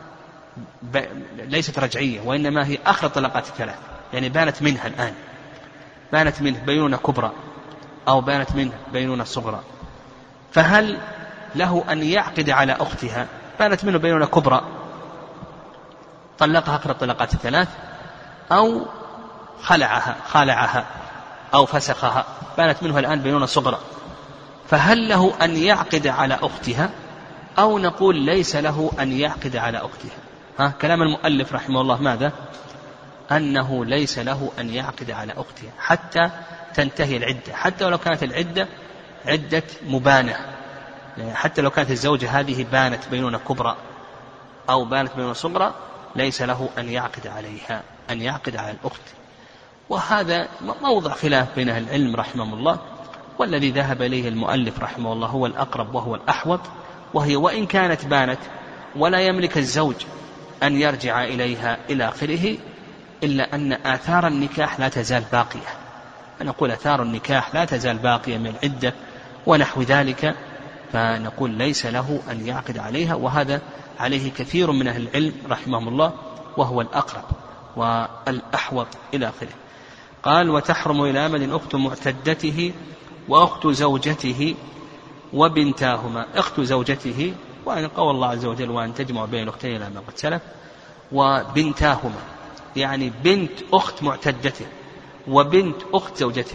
ليست رجعية، وإنما هي آخر طلقات الثلاث، يعني بانت منها الآن، بانت منه بينونة كبرى أو بانت منه بينونة صغرى، فهل له أن يعقد على أختها؟ بانت منه بينونة كبرى طلقها آخر الطلقات الثلاث، أو خلعها خالعها أو فسخها، بانت منه الآن بينونة صغرى، فهل له أن يعقد على أختها أو نقول ليس له أن يعقد على أختها؟ ها؟ كلام المؤلف رحمه الله ماذا؟ أنه ليس له أن يعقد على أختها حتى تنتهي العدة، حتى ولو كانت العدة عدة مبانة، يعني حتى لو كانت الزوجة هذه بانت بينونة كبرى أو بانت بينونة صغرى، ليس له أن يعقد عليها، أن يعقد على الأخت. وهذا موضع خلاف بين أهل العلم رحمه الله، والذي ذهب إليه المؤلف رحمه الله هو الأقرب وهو الأحوط، وهي وإن كانت بانت ولا يملك الزوج أن يرجع إليها إلى آخره، إلا أن آثار النكاح لا تزال باقية. فنقول آثار النكاح لا تزال باقية من العدة ونحو ذلك، فنقول ليس له أن يعقد عليها، وهذا عليه كثير من أهل العلم رحمهم الله، وهو الأقرب والأحوط إلى آخره. قال: وتحرم إلى أمد أخت معتدته وأخت زوجته وبنتاهما. أخت زوجته وأن قول الله عز وجل: وأن تجمع بين الأختين إلى ما قد سلف. وبنتاهما يعني بنت أخت معتدته وبنت أخت زوجته.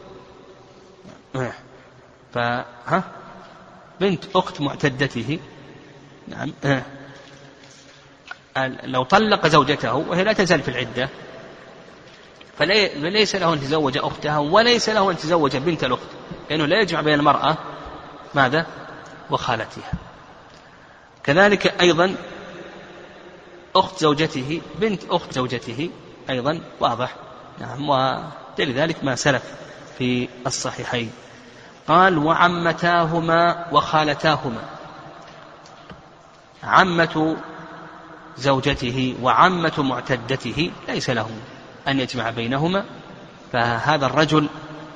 فها بنت أخت معتدته، نعم، لو طلق زوجته وهي لا تزال في العدة فليس له أن يتزوج أختها وليس له أن يتزوج بنت الأخت، لأنه لا يجمع بين المرأة ماذا وخالتها. كذلك أيضا أخت زوجته بنت أخت زوجته أيضا واضح، نعم، ولذلك ما سلف في الصحيحين. قال: وعمتاهما وخالتاهما. عمة زوجته وعمة معتدته ليس له أن يجمع بينهما، فهذا الرجل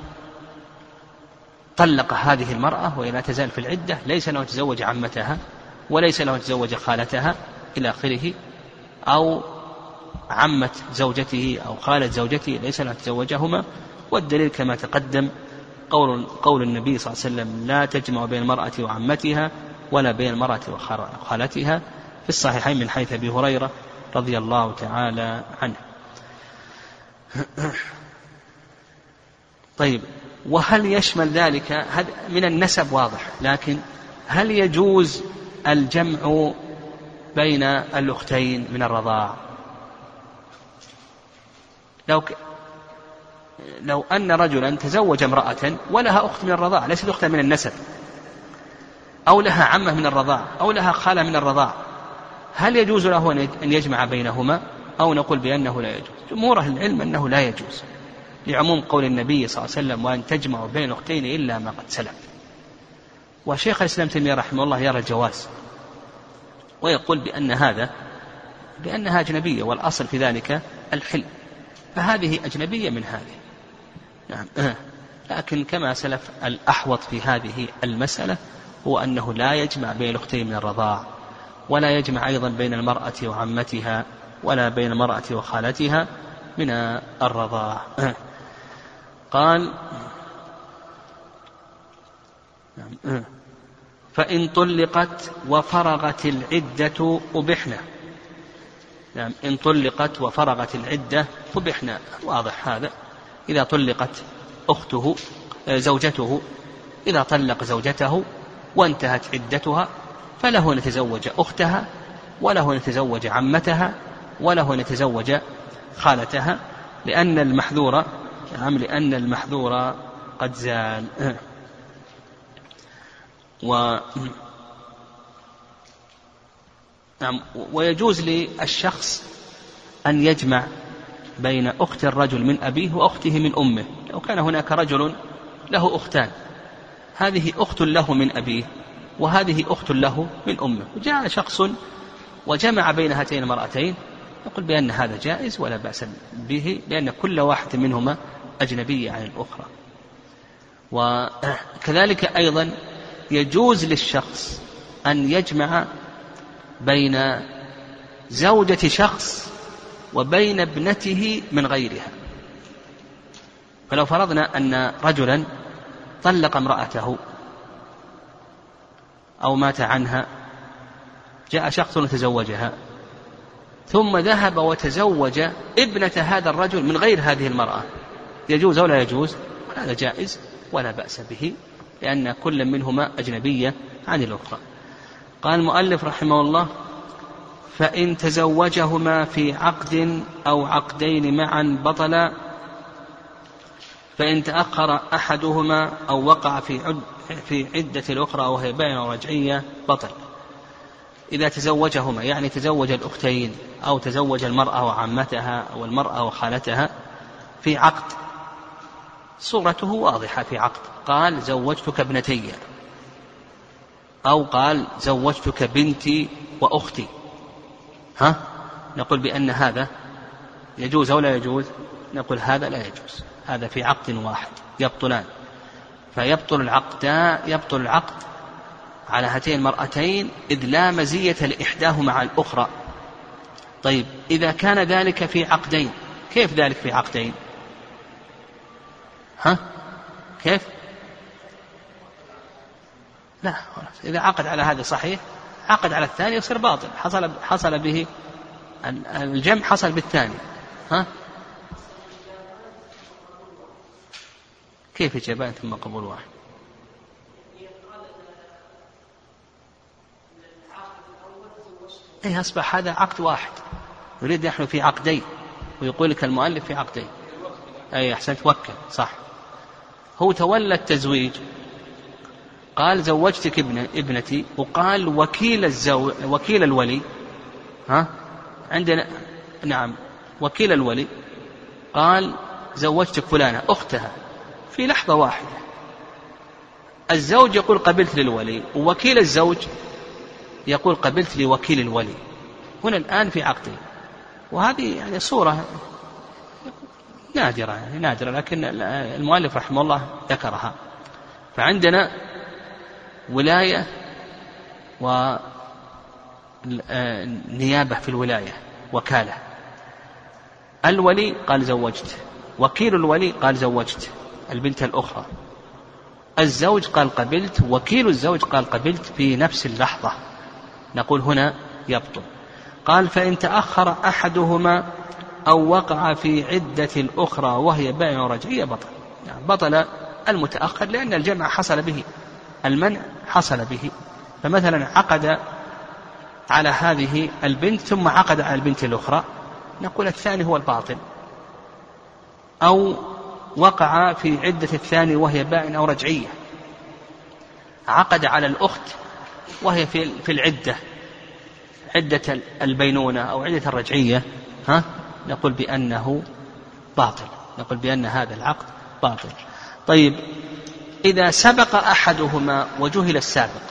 طلق هذه المرأة وهي لا تزال في العدة، ليس له أن يتزوج عمتها وليس له أن يتزوج خالتها إلى آخره، أو عمة زوجته أو خالة زوجته ليس له أن يتزوجهما. والدليل كما تقدم قول, قول النبي صلى الله عليه وسلم: لا تجمع بين المرأة وعمتها ولا بين المرأة وخالتها، في الصحيحين من حيث أبي هريرة رضي الله تعالى عنه. طيب، وهل يشمل ذلك من النسب؟ واضح، لكن هل يجوز الجمع بين الأختين من الرضاع؟ لو ك... لو أن رجلا تزوج امرأة ولها أخت من الرضاع ليست أختها من النسب، أو لها عمة من الرضاع أو لها خالة من الرضاع، هل يجوز له أن يجمع بينهما أو نقول بأنه لا يجوز؟ جمهور أهل العلم أنه لا يجوز، لعموم قول النبي صلى الله عليه وسلم: وأن تجمعوا بين الأختين إلا ما قد سلف. وشيخ الإسلام تيمية رحمه الله يرى الجواز، ويقول بأن هذا بأنها أجنبية والأصل في ذلك الحل، فهذه أجنبية من هذه، نعم. لكن كما سلف الأحوط في هذه المسألة هو أنه لا يجمع بين الأختين من الرضاع، ولا يجمع أيضا بين المرأة وعمتها ولا بين المرأة وخالتها من الرضاع. قال: فإن طلقت وفرغت العدة أبحنا. نعم، إن طلقت وفرغت العدة أبحنا، واضح هذا. إذا طلقت أخته زوجته إذا طلق زوجته وانتهت عدتها فله أن يتزوج أختها وله أن يتزوج عمتها وله أن يتزوج خالتها، لأن المحذور نعم لأن المحذور قد زال. و نعم ويجوز للشخص أن يجمع بين أخت الرجل من أبيه وأخته من أمه. لو كان هناك رجل له أختان، هذه أخت له من أبيه وهذه أخت له من أمه، وجاء شخص وجمع بين هاتين المرأتين، نقول بأن هذا جائز ولا بأس به، لأن كل واحد منهما أجنبية عن الأخرى. وكذلك أيضا يجوز للشخص أن يجمع بين زوجة شخص وبين ابنته من غيرها. فلو فرضنا أن رجلا طلق امرأته أو مات عنها، جاء شخص وتزوجها ثم ذهب وتزوج ابنة هذا الرجل من غير هذه المرأة، يجوز أو لا يجوز؟ هذا جائز ولا بأس به، لأن كل منهما أجنبية عن الأخرى. قال المؤلف رحمه الله: فإن تزوجهما في عقد أو عقدين معا بطلا، فإن تأخر أحدهما أو وقع في عد في عدة الأخرى وهي بينة ورجعية بطل. إذا تزوجهما يعني تزوج الأختين أو تزوج المرأة وعمتها أو المرأة وخالتها، في عقد صورته واضحة في عقد، قال زوجتك ابنتي، أو قال زوجتك بنتي وأختي، ها نقول بأن هذا يجوز أو لا يجوز؟ نقول هذا لا يجوز، هذا في عقد واحد يبطلان، فيبطل العقد يبطل العقد على هاتين المرأتين إذ لا مزية لإحداهما على الأخرى. طيب إذا كان ذلك في عقدين، كيف ذلك في عقدين؟ ها كيف؟ لا، إذا عقد على هذا صحيح، عقد على الثاني يصير باطل، حصل حصل به الجمع، حصل بالثاني. ها كيف إجابات ثم قبول واحد؟ أي أصبح هذا عقد واحد، يريد نحن في عقدين، ويقول لك المؤلف في عقدين. أي أحسن توكل صح. هو تولى التزويج، قال زوجتك ابن ابنتي، وقال وكيل الزو وكيل الولي، ها عندنا نعم وكيل الولي قال زوجتك فلانة أختها في لحظة واحدة. الزوج يقول قبلت للولي، ووكيل الزوج يقول قبلت لوكيل الولي. هنا الآن في عقدين، وهذه يعني صورة نادرة يعني نادرة، لكن المؤلف رحمه الله ذكرها. فعندنا ولاية ونيابة في الولاية، وكالة. الولي قال زوجت، وكيل الولي قال زوجت البنت الأخرى، الزوج قال قبلت، وكيل الزوج قال قبلت في نفس اللحظة. نقول هنا يبطل. قال فإن تأخر أحدهما أو وقع في عدة الأخرى وهي بائع ورجعية بطل، يعني بطل المتأخر لأن الجمع حصل به، المنع حصل به. فمثلا عقد على هذه البنت ثم عقد على البنت الأخرى، نقول الثاني هو الباطل. أو وقع في عدة الثاني وهي بائع أو رجعية، عقد على الأخت وهي في العدة، عدة البينونة أو عدة الرجعية، ها نقول بأنه باطل، نقول بأن هذا العقد باطل. طيب إذا سبق أحدهما وجهل السابق،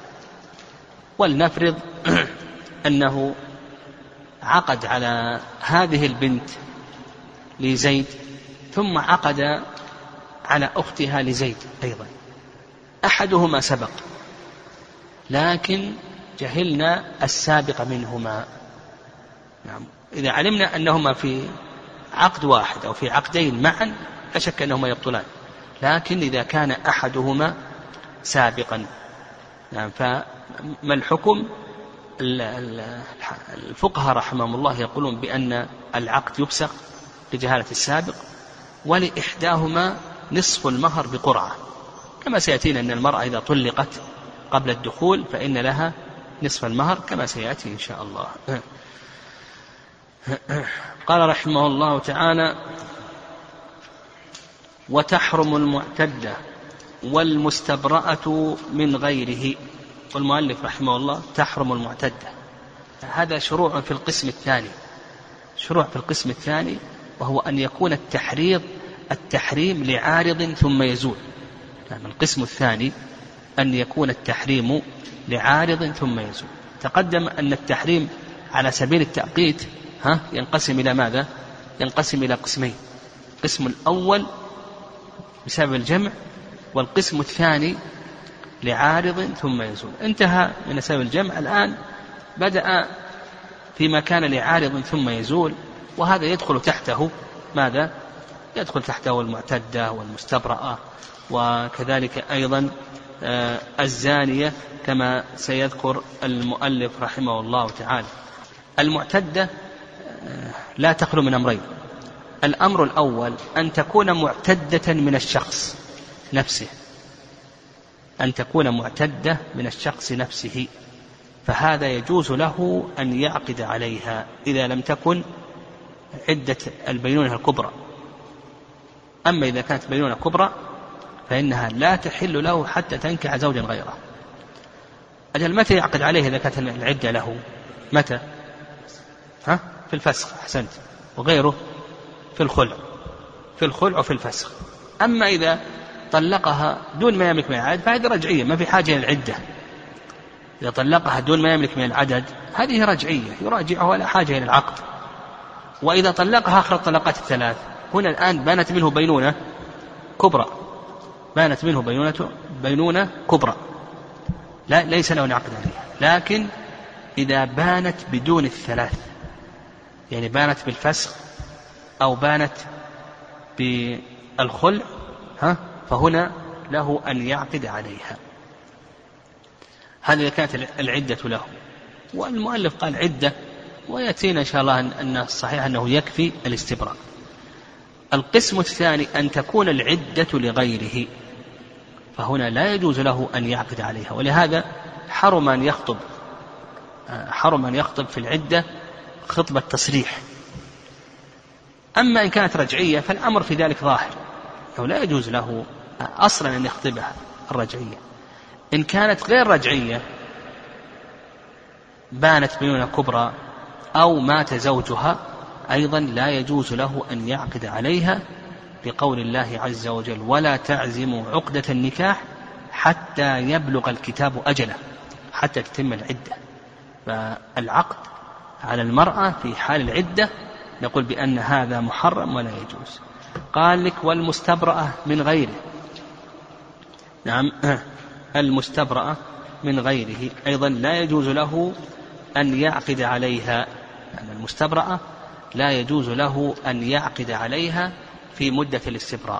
ولنفرض أنه عقد على هذه البنت لزيد ثم عقد على أختها لزيد أيضا، أحدهما سبق لكن جهلنا السابق منهما. نعم. إذا علمنا أنهما في عقد واحد أو في عقدين معا لا شك أنهما يبطلان، لكن إذا كان أحدهما سابقا، نعم، فما الحكم؟ الفقهاء رحمهم الله يقولون بأن العقد يفسخ لجهالة السابق، ولإحداهما نصف المهر بقرعة، كما سيأتينا أن المرأة إذا طلقت قبل الدخول فإن لها نصف المهر كما سيأتي إن شاء الله. قال رحمه الله تعالى وتحرم المعتدة والمستبرأة من غيره. والمؤلف رحمه الله تحرم المعتدة، هذا شروع في القسم الثاني، شروع في القسم الثاني، وهو أن يكون التحريض التحريم لعارض ثم يزول. يعني القسم الثاني أن يكون التحريم لعارض ثم يزول. تقدم أن التحريم على سبيل التأقيت ها ينقسم إلى ماذا؟ ينقسم إلى قسمين، القسم الأول بسبب الجمع، والقسم الثاني لعارض ثم يزول. انتهى من سبب الجمع، الآن بدأ فيما كان لعارض ثم يزول، وهذا يدخل تحته ماذا؟ يدخل تحته المعتدة والمستبرأة، وكذلك أيضا الزانية كما سيذكر المؤلف رحمه الله تعالى. المعتدة لا تخلو من أمرين. الأمر الأول أن تكون معتدة من الشخص نفسه، أن تكون معتدة من الشخص نفسه، فهذا يجوز له أن يعقد عليها إذا لم تكن عدة البينونة الكبرى. أما إذا كانت بينونة كبرى فإنها لا تحل له حتى تنكح زوجا غيره. أجل متى يعقد عليه إذا كانت العدة له؟ متى؟ ها؟ في الفسخ، أحسنت، وغيره في الخلع. في الخلع وفي الفسخ. أما إذا طلقها دون ما يملك من العدد فهذه رجعية ما في حاجة إلى العدة. إذا طلقها دون ما يملك من العدد هذه رجعية يراجعها ولا حاجة إلى العقد. وإذا طلقها آخر الطلقات الثلاث هنا الآن بانت منه بينونة كبرى، بانت منه بينونة, بينونة كبرى لا ليس له نعقد عليها. لكن إذا بانت بدون الثلاث يعني بانت بالفسخ أو بانت بالخلع ها فهنا له أن يعقد عليها. هذه إذا كانت العدة له. والمؤلف قال عدة ويأتينا إن شاء الله أن الصحيح أنه يكفي الاستبراء. القسم الثاني أن تكون العدة لغيره فهنا لا يجوز له أن يعقد عليها. ولهذا حرم أن يخطب حرم أن يخطب في العدة خطبة تصريح. أما إن كانت رجعية فالأمر في ذلك ظاهر أنه لا يجوز له أصلا أن يخطبها الرجعية. إن كانت غير رجعية بانت بينونة كبرى أو مات زوجها أيضا لا يجوز له أن يعقد عليها لقول الله عز وجل ولا تعزموا عقدة النكاح حتى يبلغ الكتاب أجله، حتى تتم العدة. فالعقد على المرأة في حال العدة نقول بأن هذا محرم ولا يجوز. قال لك والمستبرأة من غيره. نعم المستبرأة من غيره أيضا لا يجوز له أن يعقد عليها. يعني المستبرأة لا يجوز له أن يعقد عليها في مدة الاستبراء.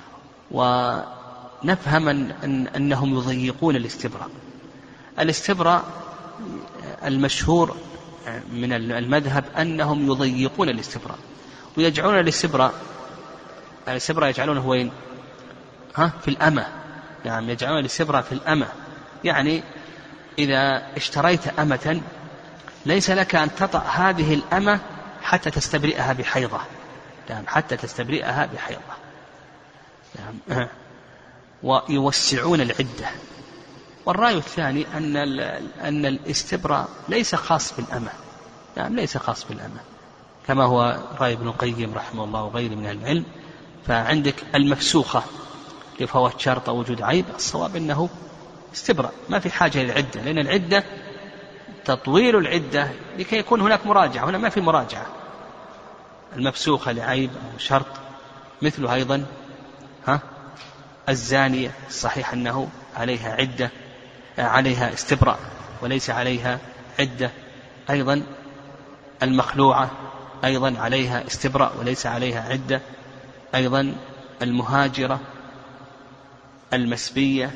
ونفهم أن أنهم يضيقون الاستبراء. الاستبراء المشهور من المذهب أنهم يضيقون الاستبراء ويجعلون الاستبراء الاستبراء يجعلونه وين؟ ها في الأمة. يعني يجعلون الاستبراء في الأمة. يعني إذا اشتريت أمة ليس لك أن تطأ هذه الأمة حتى تستبرئها بحيضة. يعني حتى تستبرئها بحيضة. يعني ويوسعون العدة. والرأي الثاني أن أن الاستبراء ليس خاص بالأمة. يعني ليس خاص بالأمة كما هو رأي ابن القيم رحمه الله وغيره من العلم. فعندك المفسوخة لفوات شرط أو وجود عيب الصواب أنه استبراء ما في حاجة للعدة، لأن العدة تطويل العدة لكي يكون هناك مراجعة. هنا ما في مراجعة. المفسوخة لعيب أو شرط مثله أيضا ها الزانية صحيح أنه عليها عدة عليها استبراء وليس عليها عدة. أيضا المخلوعة أيضا عليها استبراء وليس عليها عدة. أيضا المهاجرة المسبية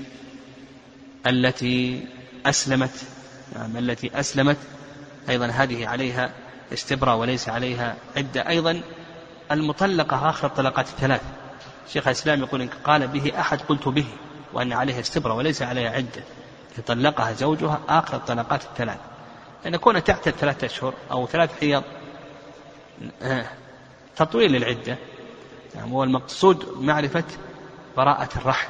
التي أسلمت يعني التي أسلمت أيضا هذه عليها استبراء وليس عليها عدة. أيضا المطلقة آخر الطلقات الثلاث شيخ الإسلام يقول إن قال به أحد قلت به وأن عليها استبراء وليس عليها عدة يطلقها زوجها آخر الطلقات الثلاث أن يكون تحت الثلاثة أشهر أو ثلاث حيض تطويل العدة. يعني هو المقصود معرفة براءة الرحم.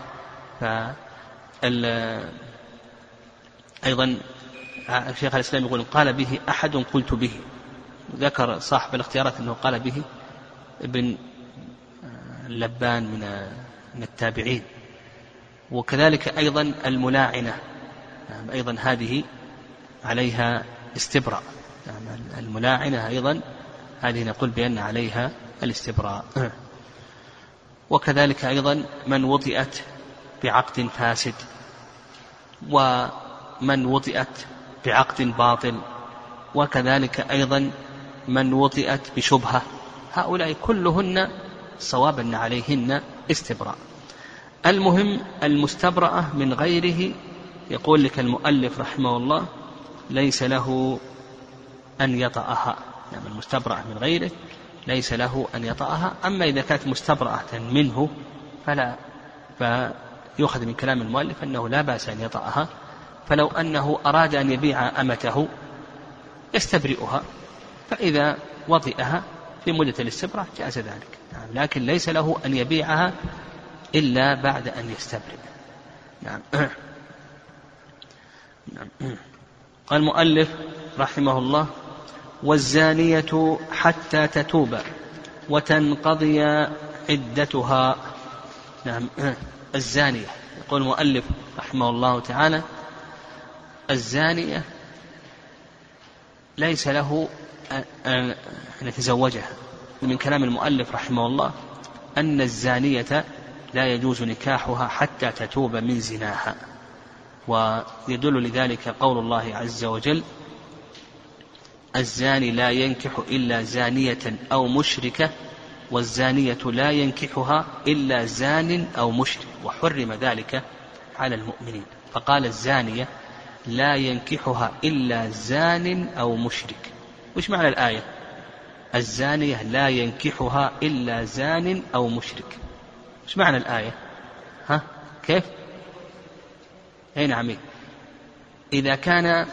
أيضا شيخ الإسلام يقول قال به أحد قلت به. ذكر صاحب الاختيارات أنه قال به ابن لبان من التابعين. وكذلك أيضا الملاعنة أيضا هذه عليها استبراء. الملاعنة أيضا هذه نقول بأن عليها الاستبراء. وكذلك أيضا من وطئت بعقد فاسد ومن وطئت بعقد باطل وكذلك أيضا من وطئت بشبهة هؤلاء كلهن صواب أن عليهن استبراء. المهم المستبرأة من غيره يقول لك المؤلف رحمه الله ليس له أن يطأها. يعني المستبرأة من غيره ليس له أن يطأها. أما إذا كانت مستبرأة منه فلا فيؤخذ من كلام المؤلف أنه لا بأس أن يطأها. فلو أنه أراد أن يبيع أمته يستبرئها فإذا وطئها في مدة الاستبراء جاز ذلك. يعني لكن ليس له أن يبيعها إلا بعد أن يستبرئ. نعم. قال المؤلف رحمه الله والزانية حتى تتوب وتنقضي عدتها. نعم. الزانية، يقول المؤلف رحمه الله تعالى: الزانية ليس له أن يتزوجها. من كلام المؤلف رحمه الله أن الزانية لا يجوز نكاحها حتى تتوب من زناها، ويدل لذلك قول الله عز وجل: الزاني لا ينكح إلا زانية أو مشركة والزانية لا ينكحها إلا زان أو مشرك، وحرم ذلك على المؤمنين. فقال الزانية لا ينكحها إلا زان أو مشرك. وش معنى الآية؟ الزانية لا ينكحها إلا زان أو مشرك. وش معنى الآية؟ ها كيف؟ أي نعم. إذا كان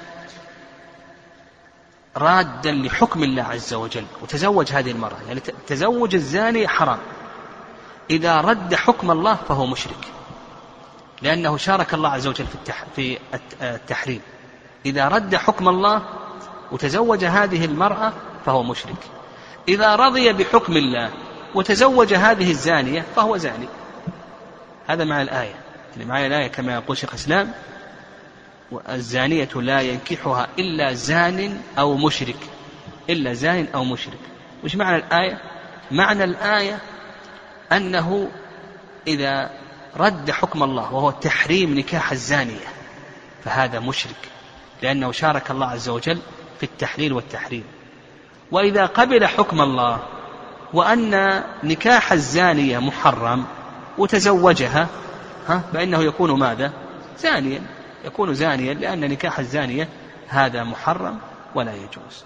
رادا لحكم الله عز وجل وتزوج هذه المرأة، يعني تزوج الزاني حرام، إذا رد حكم الله فهو مشرك، لأنه شارك الله عز وجل في التحريم. إذا رد حكم الله وتزوج هذه المرأة فهو مشرك. إذا رضي بحكم الله وتزوج هذه الزانية فهو زاني. هذا معنى الآية. يعني معنى الآية كما يقول شيخ الإسلام: الزانية لا ينكحها إلا زان أو مشرك، إلا زان أو مشرك. وش معنى الآية؟ معنى الآية أنه إذا رد حكم الله وهو تحريم نكاح الزانية فهذا مشرك، لأنه شارك الله عز وجل في التحليل والتحريم. وإذا قبل حكم الله وأن نكاح الزانية محرم وتزوجها ها فإنه يكون ماذا؟ زانيا، يكون زانيا، لأن نكاح الزانية هذا محرم ولا يجوز.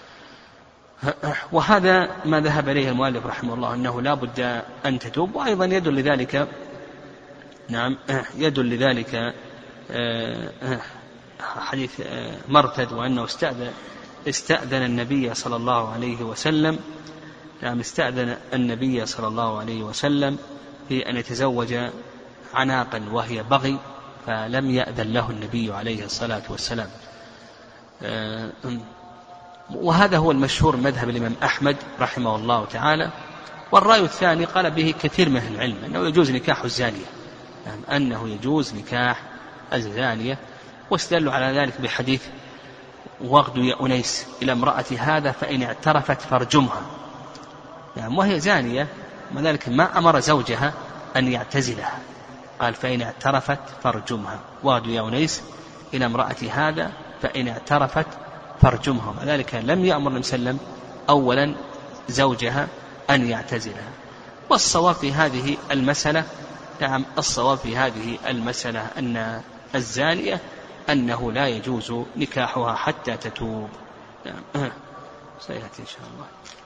وهذا ما ذهب إليه المؤلف رحمه الله، أنه لا بد أن تتوب. وأيضا يدل لذلك نعم يدل لذلك حديث مرتد، وأنه استأذن استأذن النبي صلى الله عليه وسلم نعم استأذن النبي صلى الله عليه وسلم في أن يتزوج عناقا وهي بغي، فلم يأذن له النبي عليه الصلاة والسلام. وهذا هو المشهور مذهب الإمام أحمد رحمه الله تعالى. والرأي الثاني قال به كثير من أهل العلم، أنه يجوز نكاح الزانية، يعني أنه يجوز نكاح الزانية. واستدلوا على ذلك بحديث: واغد يا أنيس إلى امرأة هذا فإن اعترفت فارجمها، يعني وهي زانية، وذلك ما أمر زوجها أن يعتزلها، قال: فإن اعترفت فارجمها. واغد يا أنيس إلى امرأة هذا فإن اعترفت فارجمها، وذلك لم يأمر النبي صلى الله عليه وسلم أولا زوجها أن يعتزلها. والصواب في هذه المسألة نعم الصواب في هذه المسألة أن الزانية أنه لا يجوز نكاحها حتى تتوب. نعم سيأتي إن شاء الله.